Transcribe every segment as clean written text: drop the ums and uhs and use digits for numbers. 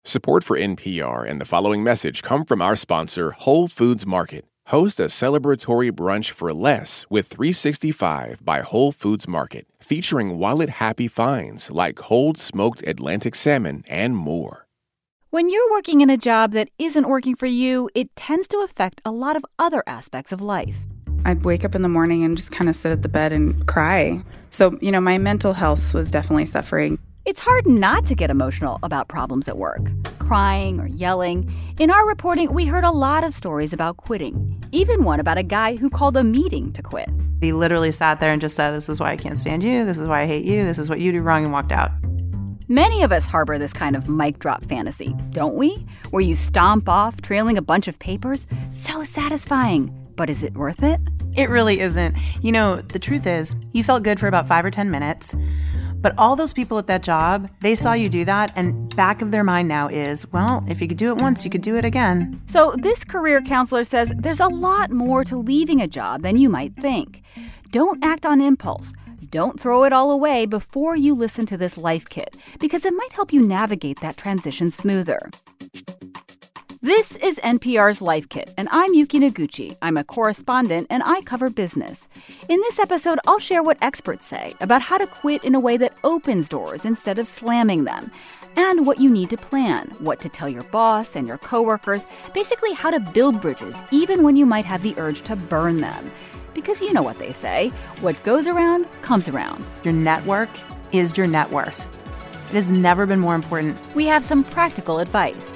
Support for NPR and the following message come from our sponsor, Whole Foods Market. Host a celebratory brunch for less with 365 by Whole Foods Market, featuring wallet-happy finds like cold smoked Atlantic salmon and more. When you're working in a job that isn't working for you, it tends to affect a lot of other aspects of life. I'd wake up in the morning and just kind of sit at the bed and cry. So, my mental health was definitely suffering. It's hard not to get emotional about problems at work, crying or yelling. In our reporting, we heard a lot of stories about quitting, even one about a guy who called a meeting to quit. He literally sat there and just said, "This is why I can't stand you. This is why I hate you. This is what you do wrong," and walked out. Many of us harbor this kind of mic drop fantasy, don't we? Where you stomp off, trailing a bunch of papers. So satisfying. But is it worth it? It really isn't. The truth is, you felt good for about 5 or 10 minutes. But all those people at that job, they saw you do that, and back of their mind now is, well, if you could do it once, you could do it again. So this career counselor says there's a lot more to leaving a job than you might think. Don't act on impulse. Don't throw it all away before you listen to this life kit, because it might help you navigate that transition smoother. This is NPR's Life Kit, and I'm Yuki Noguchi. I'm a correspondent, and I cover business. In this episode, I'll share what experts say about how to quit in a way that opens doors instead of slamming them, and what you need to plan, what to tell your boss and your coworkers, basically how to build bridges even when you might have the urge to burn them. Because you know what they say, what goes around comes around. Your network is your net worth. It has never been more important. We have some practical advice.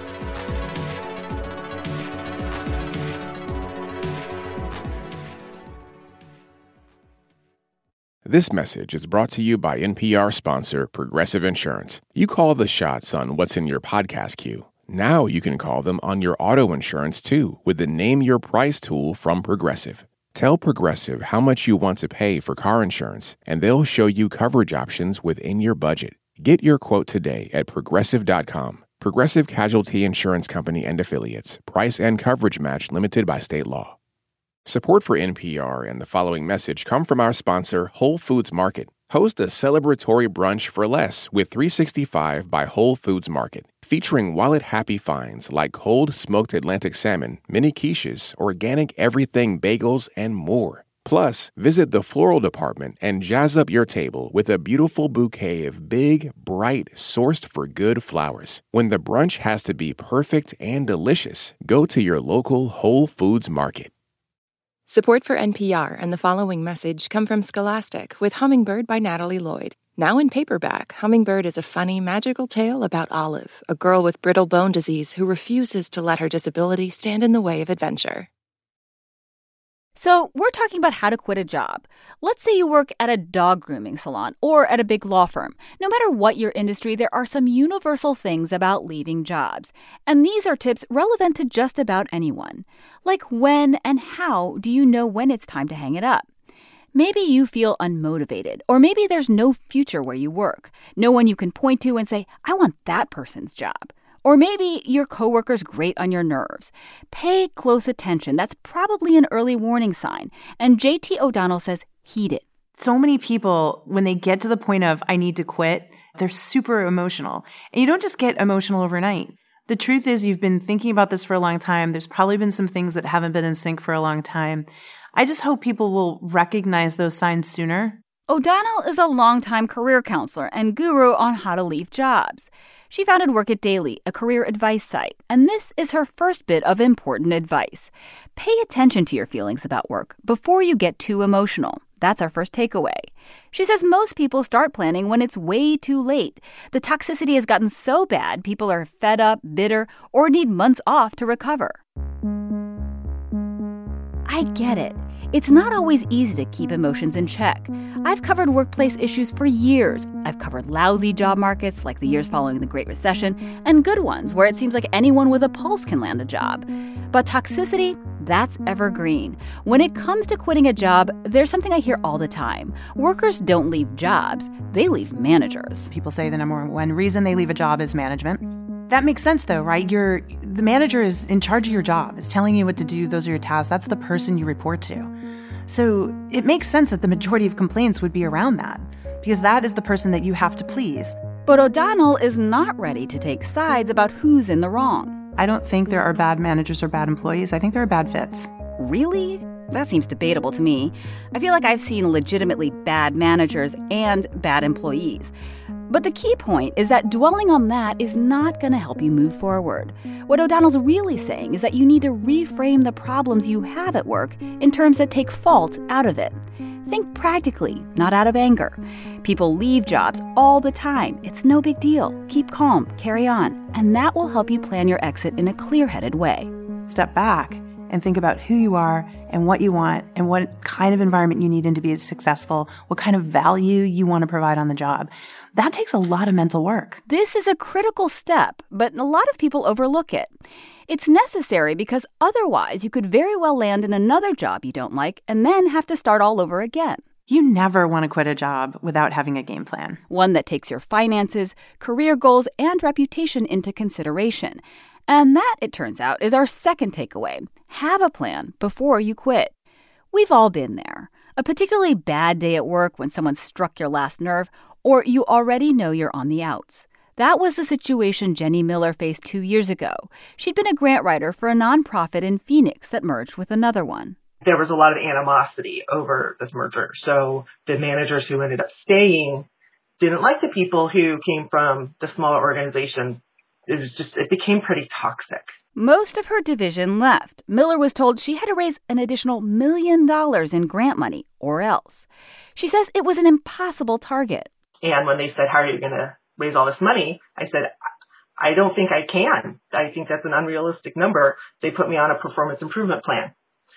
This message is brought to you by NPR sponsor Progressive Insurance. You call the shots on what's in your podcast queue. Now you can call them on your auto insurance, too, with the Name Your Price tool from Progressive. Tell Progressive how much you want to pay for car insurance, and they'll show you coverage options within your budget. Get your quote today at Progressive.com. Progressive Casualty Insurance Company and Affiliates. Price and coverage match limited by state law. Support for NPR and the following message come from our sponsor, Whole Foods Market. Host a celebratory brunch for less with 365 by Whole Foods Market, featuring wallet-happy finds like cold smoked Atlantic salmon, mini quiches, organic everything bagels, and more. Plus, visit the floral department and jazz up your table with a beautiful bouquet of big, bright, sourced-for-good flowers. When the brunch has to be perfect and delicious, go to your local Whole Foods Market. Support for NPR and the following message come from Scholastic with Hummingbird by Natalie Lloyd. Now in paperback, Hummingbird is a funny, magical tale about Olive, a girl with brittle bone disease who refuses to let her disability stand in the way of adventure. So we're talking about how to quit a job. Let's say you work at a dog grooming salon or at a big law firm. No matter what your industry, there are some universal things about leaving jobs. And these are tips relevant to just about anyone. Like when and how do you know when it's time to hang it up? Maybe you feel unmotivated, or maybe there's no future where you work. No one you can point to and say, I want that person's job. Or maybe your coworker's grate on your nerves. Pay close attention. That's probably an early warning sign. And JT O'Donnell says heed it. So many people, when they get to the point of, I need to quit, they're super emotional. And you don't just get emotional overnight. The truth is you've been thinking about this for a long time. There's probably been some things that haven't been in sync for a long time. I just hope people will recognize those signs sooner. O'Donnell is a longtime career counselor and guru on how to leave jobs. She founded Work It Daily, a career advice site, and this is her first bit of important advice. Pay attention to your feelings about work before you get too emotional. That's our first takeaway. She says most people start planning when it's way too late. The toxicity has gotten so bad, people are fed up, bitter, or need months off to recover. I get it. It's not always easy to keep emotions in check. I've covered workplace issues for years. I've covered lousy job markets, like the years following the Great Recession, and good ones, where it seems like anyone with a pulse can land a job. But toxicity, that's evergreen. When it comes to quitting a job, there's something I hear all the time. Workers don't leave jobs, they leave managers. People say the number one reason they leave a job is management. That makes sense, though, right? The manager is in charge of your job, is telling you what to do. Those are your tasks. That's the person you report to. So it makes sense that the majority of complaints would be around that, because that is the person that you have to please. But O'Donnell is not ready to take sides about who's in the wrong. I don't think there are bad managers or bad employees. I think there are bad fits. Really? That seems debatable to me. I feel like I've seen legitimately bad managers and bad employees. But the key point is that dwelling on that is not going to help you move forward. What O'Donnell's really saying is that you need to reframe the problems you have at work in terms that take fault out of it. Think practically, not out of anger. People leave jobs all the time. It's no big deal. Keep calm, carry on, and that will help you plan your exit in a clear-headed way. Step back and think about who you are and what you want and what kind of environment you need in to be successful, what kind of value you want to provide on the job. That takes a lot of mental work. This is a critical step, but a lot of people overlook it. It's necessary because otherwise you could very well land in another job you don't like and then have to start all over again. You never want to quit a job without having a game plan. One that takes your finances, career goals, and reputation into consideration. And that, it turns out, is our second takeaway. Have a plan before you quit. We've all been there. A particularly bad day at work when someone struck your last nerve, or you already know you're on the outs. That was the situation Jenny Miller faced 2 years ago. She'd been a grant writer for a nonprofit in Phoenix that merged with another one. There was a lot of animosity over this merger. So the managers who ended up staying didn't like the people who came from the smaller organization. It became pretty toxic. Most of her division left. Miller was told she had to raise an additional $1 million in grant money, or else. She says it was an impossible target. And when they said, how are you going to raise all this money? I said, I don't think I can. I think that's an unrealistic number. They put me on a performance improvement plan.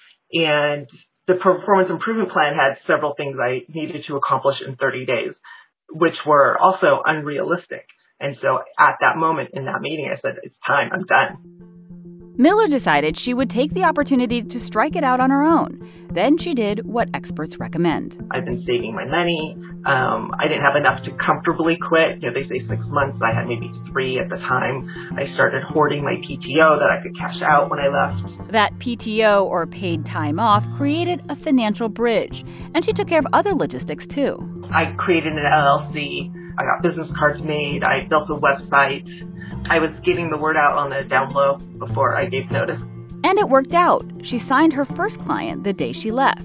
And the performance improvement plan had several things I needed to accomplish in 30 days, which were also unrealistic. And so at that moment in that meeting, I said, it's time, I'm done. Miller decided she would take the opportunity to strike it out on her own. Then she did what experts recommend. I've been saving my money. I didn't have enough to comfortably quit. They say 6 months. I had maybe 3 at the time. I started hoarding my PTO that I could cash out when I left. That PTO, or paid time off, created a financial bridge. And she took care of other logistics, too. I created an LLC. I got business cards made. I built a website. I was getting the word out on the down low before I gave notice. And it worked out. She signed her first client the day she left.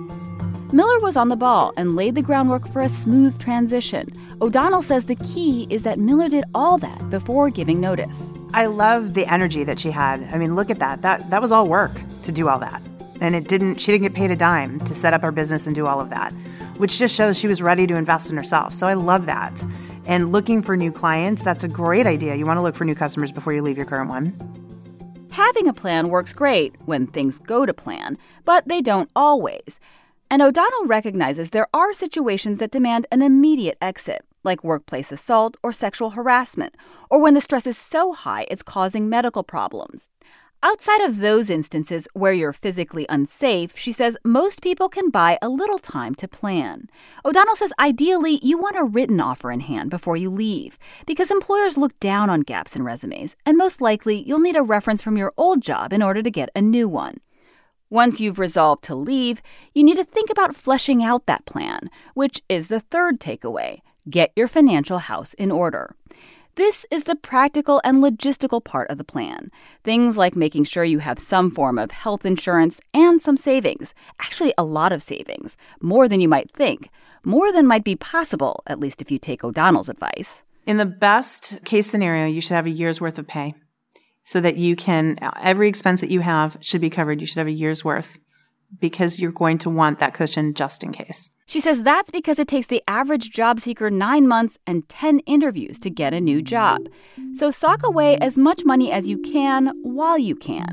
Miller was on the ball and laid the groundwork for a smooth transition. O'Donnell says the key is that Miller did all that before giving notice. I love the energy that she had. I mean, look at that. That was all work to do all that. And she didn't get paid a dime to set up her business and do all of that, which just shows she was ready to invest in herself. So I love that. And looking for new clients, that's a great idea. You want to look for new customers before you leave your current one. Having a plan works great when things go to plan, but they don't always. And O'Donnell recognizes there are situations that demand an immediate exit, like workplace assault or sexual harassment, or when the stress is so high it's causing medical problems. Outside of those instances where you're physically unsafe, she says most people can buy a little time to plan. O'Donnell says ideally you want a written offer in hand before you leave, because employers look down on gaps in resumes, and most likely you'll need a reference from your old job in order to get a new one. Once you've resolved to leave, you need to think about fleshing out that plan, which is the third takeaway. Get your financial house in order. This is the practical and logistical part of the plan. Things like making sure you have some form of health insurance and some savings. Actually, a lot of savings. More than you might think. More than might be possible, at least if you take O'Donnell's advice. In the best case scenario, you should have a year's worth of pay so that you can, every expense that you have should be covered. You should have a year's worth because you're going to want that cushion just in case. She says that's because it takes the average job seeker 9 months and 10 interviews to get a new job. So sock away as much money as you can while you can.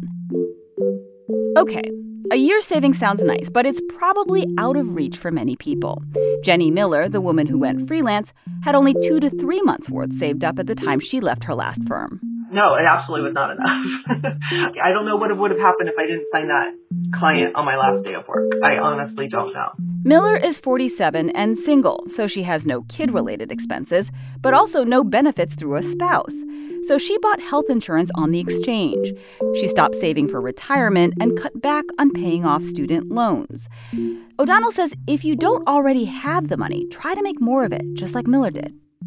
Okay, a year's savings sounds nice, but it's probably out of reach for many people. Jenny Miller, the woman who went freelance, had only 2 to 3 months' worth saved up at the time she left her last firm. No, it absolutely was not enough. I don't know what would have happened if I didn't sign that client on my last day of work. I honestly don't know. Miller is 47 and single, so she has no kid-related expenses, but also no benefits through a spouse. So she bought health insurance on the exchange. She stopped saving for retirement and cut back on paying off student loans. O'Donnell says if you don't already have the money, try to make more of it, just like Miller did.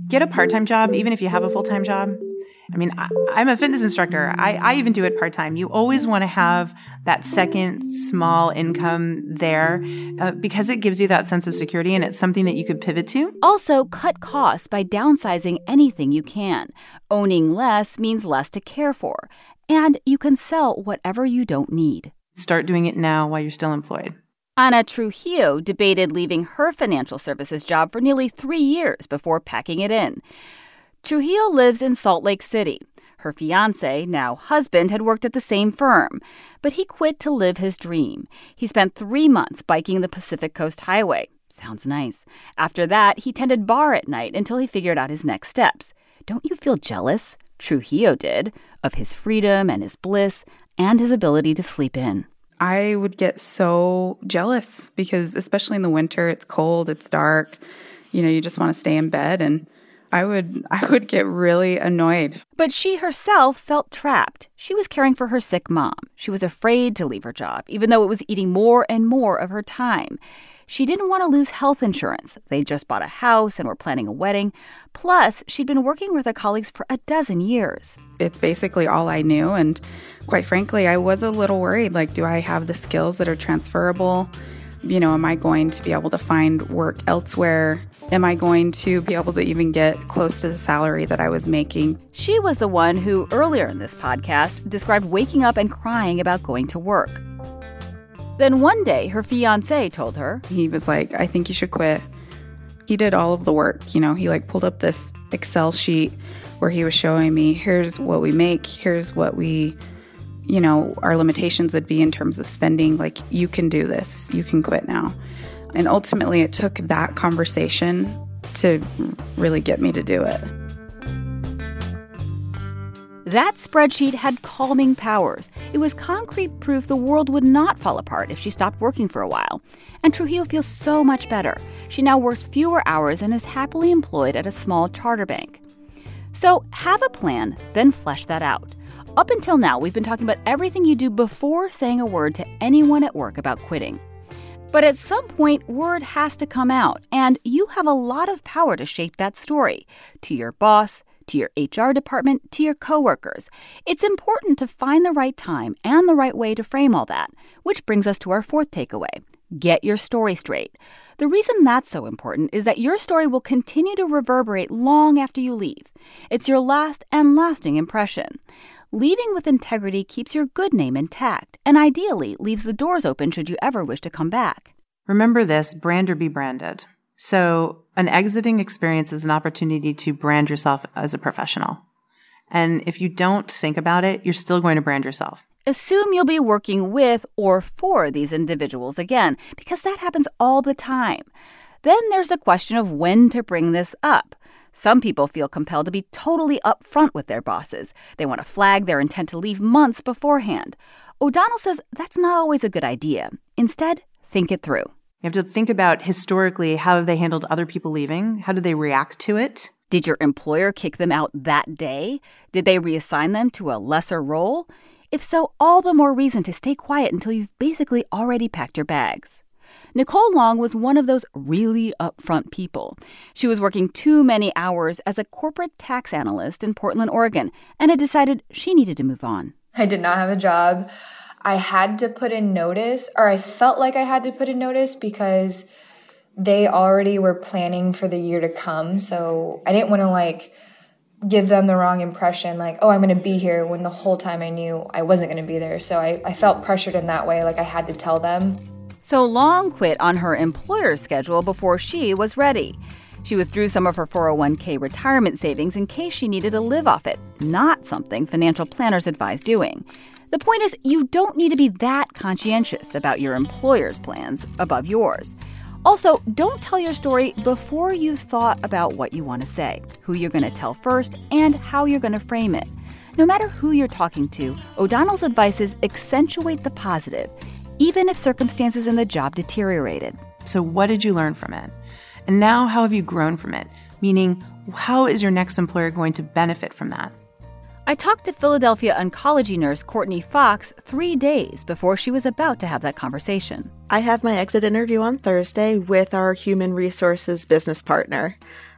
Get a part-time job, even if you have a full-time job. I mean, I'm a fitness instructor. I even do it part-time. You always want to have that second small income there because it gives you that sense of security, and it's something that you could pivot to. Also, cut costs by downsizing anything you can. Owning less means less to care for. And you can sell whatever you don't need. Start doing it now while you're still employed. Ana Trujillo debated leaving her financial services job for nearly 3 years before packing it in. Trujillo lives in Salt Lake City. Her fiancé, now husband, had worked at the same firm, but he quit to live his dream. He spent 3 months biking the Pacific Coast Highway. Sounds nice. After that, he tended bar at night until he figured out his next steps. Don't you feel jealous? Trujillo did, of his freedom and his bliss and his ability to sleep in. I would get so jealous because especially in the winter, it's cold, it's dark, you just want to stay in bed, and I would get really annoyed. But she herself felt trapped. She was caring for her sick mom. She was afraid to leave her job, even though it was eating more and more of her time. She didn't want to lose health insurance. They just bought a house and were planning a wedding. Plus, she'd been working with her colleagues for 12 years. It's basically all I knew. And quite frankly, I was a little worried. Like, do I have the skills that are transferable? Am I going to be able to find work elsewhere? Am I going to be able to even get close to the salary that I was making? She was the one who, earlier in this podcast, described waking up and crying about going to work. Then one day, her fiancé told her, he was like, I think you should quit. He did all of the work. He pulled up this Excel sheet where he was showing me, here's what we make, here's what we, our limitations would be in terms of spending. Like, you can do this, you can quit now. And ultimately, it took that conversation to really get me to do it. That spreadsheet had calming powers. It was concrete proof the world would not fall apart if she stopped working for a while. And Trujillo feels so much better. She now works fewer hours and is happily employed at a small charter bank. So have a plan, then flesh that out. Up until now, we've been talking about everything you do before saying a word to anyone at work about quitting. But at some point, word has to come out, and you have a lot of power to shape that story. To your boss, to your HR department, to your coworkers. It's important to find the right time and the right way to frame all that, which brings us to our fourth takeaway. Get your story straight. The reason that's so important is that your story will continue to reverberate long after you leave. It's your last and lasting impression. Leaving with integrity keeps your good name intact and ideally leaves the doors open should you ever wish to come back. Remember this, brand or be branded. So an exiting experience is an opportunity to brand yourself as a professional. And if you don't think about it, you're still going to brand yourself. Assume you'll be working with or for these individuals again, because that happens all the time. Then there's the question of when to bring this up. Some people feel compelled to be totally upfront with their bosses. They want to flag their intent to leave months beforehand. O'Donnell says that's not always a good idea. Instead, think it through. You have to think about historically how they handled other people leaving. How did they react to it? Did your employer kick them out that day? Did they reassign them to a lesser role? If so, all the more reason to stay quiet until you've basically already packed your bags. Nicole Long was one of those really upfront people. She was working too many hours as a corporate tax analyst in Portland, Oregon, and had decided she needed to move on. I did not have a job. I had to put in notice, or I felt like I had to put in notice because they already were planning for the year to come. So I didn't want to give them the wrong impression, oh, I'm going to be here, when the whole time I knew I wasn't going to be there. So I felt pressured in that way, I had to tell them. So Long quit on her employer's schedule before she was ready. She withdrew some of her 401k retirement savings in case she needed to live off it, not something financial planners advise doing. The point is, you don't need to be that conscientious about your employer's plans above yours. Also, don't tell your story before you've thought about what you want to say, who you're going to tell first, and how you're going to frame it. No matter who you're talking to, O'Donnell's advice is accentuate the positive, even if circumstances in the job deteriorated. So what did you learn from it? And now how have you grown from it? Meaning, how is your next employer going to benefit from that? I talked to Philadelphia oncology nurse Courtney Fox 3 days before she was about to have that conversation. I have my exit interview on Thursday with our human resources business partner.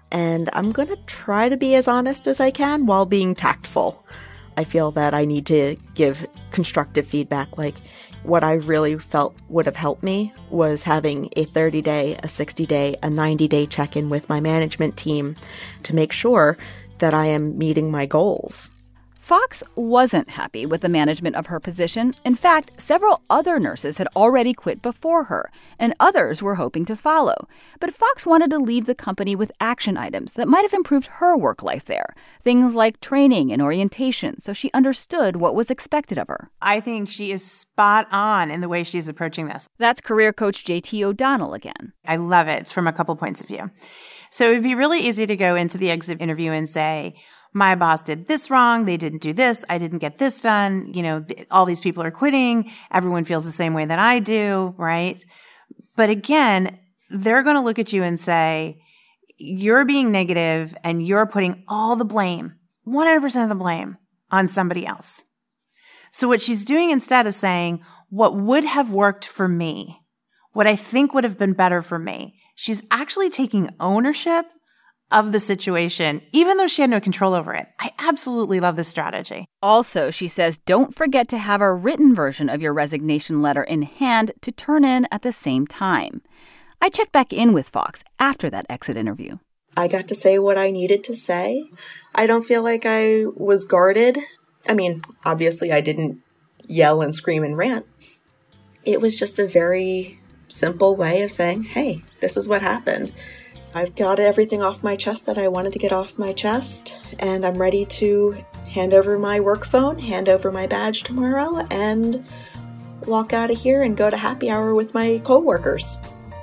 and I'm going to try to be as honest as I can while being tactful. I feel that I need to give constructive feedback. Like, what I really felt would have helped me was having a 30-day, a 60-day, a 90-day check-in with my management team to make sure that I am meeting my goals. Fox wasn't happy with the management of her position. In fact, several other nurses had already quit before her, and others were hoping to follow. But Fox wanted to leave the company with action items that might have improved her work life there. Things like training and orientation, so she understood what was expected of her. I think she is spot on in the way she's approaching this. That's career coach JT O'Donnell again. I love it from a couple points of view. So it would be really easy to go into the exit interview and say, my boss did this wrong. They didn't do this. I didn't get this done. You know, all these people are quitting. Everyone feels the same way that I do, right? But again, they're going to look at you and say, you're being negative and you're putting all the blame, 100% of the blame, on somebody else. So what she's doing instead is saying, what would have worked for me, what I think would have been better for me. She's actually taking ownership of the situation, even though she had no control over it. I absolutely love this strategy. Also, she says, don't forget to have a written version of your resignation letter in hand to turn in at the same time. I checked back in with Fox after that exit interview. I got to say what I needed to say. I don't feel like I was guarded. I mean, obviously I didn't yell and scream and rant. It was just a very simple way of saying, hey, this is what happened. I've got everything off my chest that I wanted to get off my chest, and I'm ready to hand over my work phone, hand over my badge tomorrow, and walk out of here and go to happy hour with my coworkers.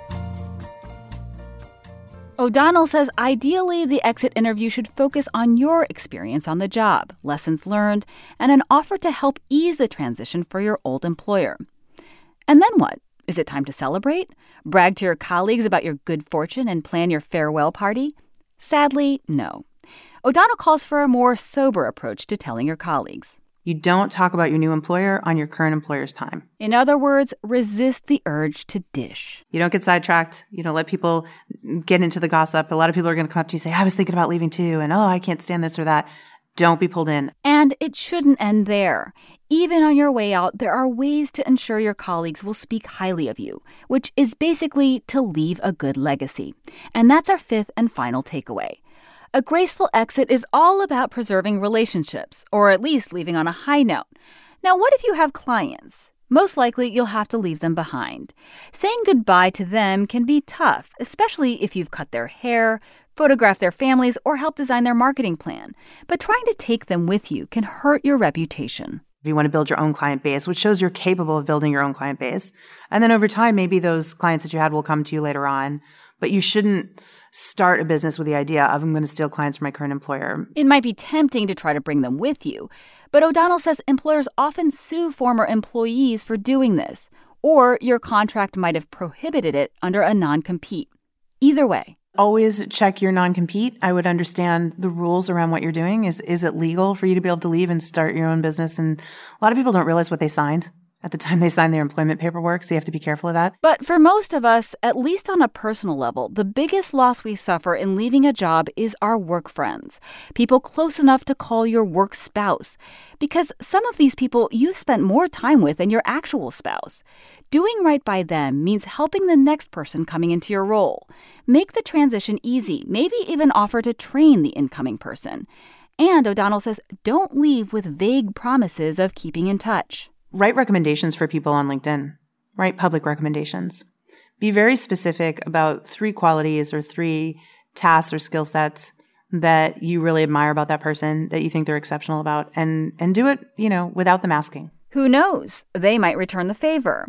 O'Donnell says ideally the exit interview should focus on your experience on the job, lessons learned, and an offer to help ease the transition for your old employer. And then what? Is it time to celebrate? Brag to your colleagues about your good fortune and plan your farewell party? Sadly, no. O'Donnell calls for a more sober approach to telling your colleagues. You don't talk about your new employer on your current employer's time. In other words, resist the urge to dish. You don't get sidetracked. You don't let people get into the gossip. A lot of people are going to come up to you and say, I was thinking about leaving too, and I can't stand this or that. Don't be pulled in. And it shouldn't end there. Even on your way out, there are ways to ensure your colleagues will speak highly of you, which is basically to leave a good legacy. And that's our fifth and final takeaway. A graceful exit is all about preserving relationships, or at least leaving on a high note. Now, what if you have clients? Most likely, you'll have to leave them behind. Saying goodbye to them can be tough, especially if you've cut their hair, photographed their families, or helped design their marketing plan. But trying to take them with you can hurt your reputation. If you want to build your own client base, which shows you're capable of building your own client base. And then over time, maybe those clients that you had will come to you later on. But you shouldn't start a business with the idea of, I'm going to steal clients from my current employer. It might be tempting to try to bring them with you. But O'Donnell says employers often sue former employees for doing this. Or your contract might have prohibited it under a non-compete. Either way. Always check your non-compete. I would understand the rules around what you're doing. Is it legal for you to be able to leave and start your own business? And a lot of people don't realize what they signed at the time they signed their employment paperwork, so you have to be careful of that. But for most of us, at least on a personal level, the biggest loss we suffer in leaving a job is our work friends, people close enough to call your work spouse, because some of these people you've spent more time with than your actual spouse. Doing right by them means helping the next person coming into your role. Make the transition easy, maybe even offer to train the incoming person. And O'Donnell says, don't leave with vague promises of keeping in touch. Write recommendations for people on LinkedIn. Write public recommendations. Be very specific about 3 qualities or 3 tasks or skill sets that you really admire about that person, that you think they're exceptional about, and do it, without them asking. Who knows? They might return the favor.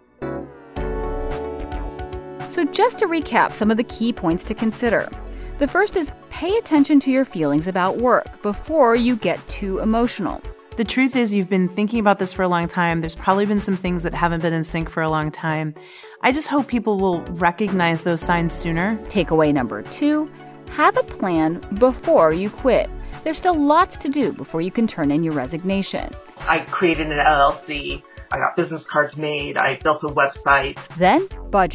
So just to recap some of the key points to consider. The first is pay attention to your feelings about work before you get too emotional. The truth is you've been thinking about this for a long time. There's probably been some things that haven't been in sync for a long time. I just hope people will recognize those signs sooner. Takeaway number 2, have a plan before you quit. There's still lots to do before you can turn in your resignation. I created an LLC. I got business cards made. I built a website. Then budget.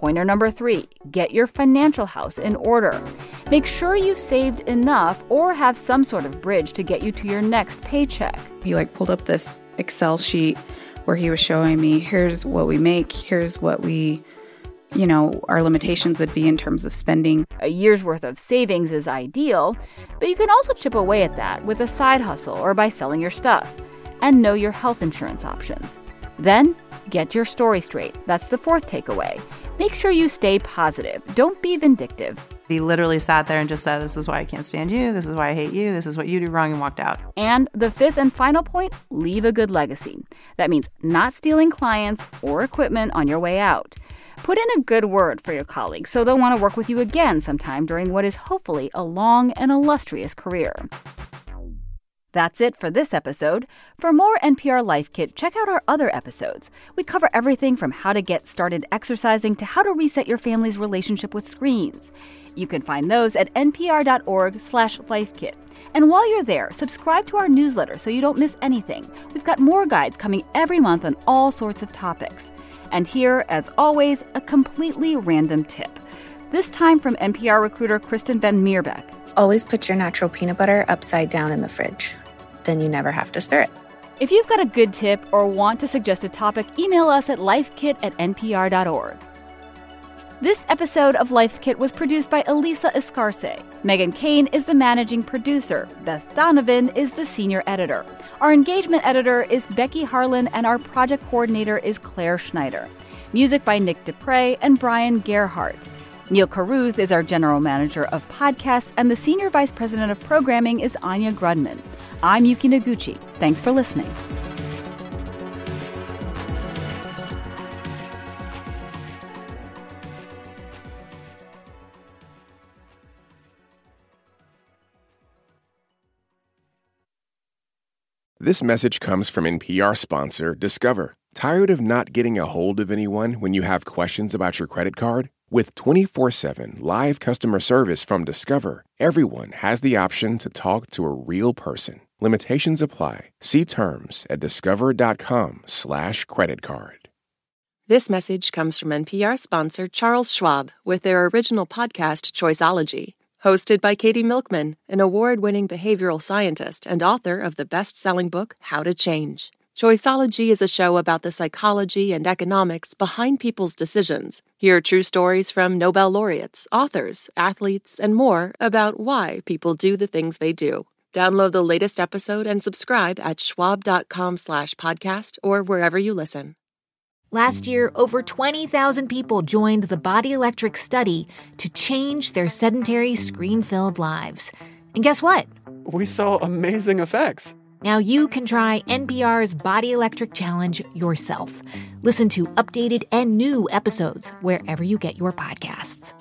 Pointer number 3, get your financial house in order. Make sure you've saved enough or have some sort of bridge to get you to your next paycheck. He pulled up this Excel sheet where he was showing me, here's what we make, here's what we, our limitations would be in terms of spending. A year's worth of savings is ideal, but you can also chip away at that with a side hustle or by selling your stuff. And know your health insurance options. Then, get your story straight. That's the 4th takeaway. Make sure you stay positive. Don't be vindictive. He literally sat there and just said, this is why I can't stand you, this is why I hate you, this is what you do wrong, and walked out. And the 5th and final point, leave a good legacy. That means not stealing clients or equipment on your way out. Put in a good word for your colleagues so they'll want to work with you again sometime during what is hopefully a long and illustrious career. That's it for this episode. For more NPR Life Kit, check out our other episodes. We cover everything from how to get started exercising to how to reset your family's relationship with screens. You can find those at npr.org/lifekit. And while you're there, subscribe to our newsletter so you don't miss anything. We've got more guides coming every month on all sorts of topics. And here, as always, a completely random tip. This time from NPR recruiter Kristen Van Meerbeck. Always put your natural peanut butter upside down in the fridge. Then you never have to stir it. If you've got a good tip or want to suggest a topic, email us at lifekit@npr.org. This episode of Life Kit was produced by Elisa Escarce. Megan Kane is the managing producer. Beth Donovan is the senior editor. Our engagement editor is Becky Harlan, and our project coordinator is Claire Schneider. Music by Nick Dupre and Brian Gerhardt. Neil Carruth is our general manager of podcasts, and the senior vice president of programming is Anya Grudman. I'm Yuki Noguchi. Thanks for listening. This message comes from NPR sponsor Discover. Tired of not getting a hold of anyone when you have questions about your credit card? With 24/7 live customer service from Discover, everyone has the option to talk to a real person. Limitations apply. See terms at discover.com/creditcard. This message comes from NPR sponsor Charles Schwab with their original podcast, Choiceology. Hosted by Katie Milkman, an award-winning behavioral scientist and author of the best-selling book, How to Change. Choiceology is a show about the psychology and economics behind people's decisions. Hear true stories from Nobel laureates, authors, athletes, and more about why people do the things they do. Download the latest episode and subscribe at schwab.com/podcast or wherever you listen. Last year, over 20,000 people joined the Body Electric study to change their sedentary, screen-filled lives. And guess what? We saw amazing effects. Now you can try NPR's Body Electric Challenge yourself. Listen to updated and new episodes wherever you get your podcasts.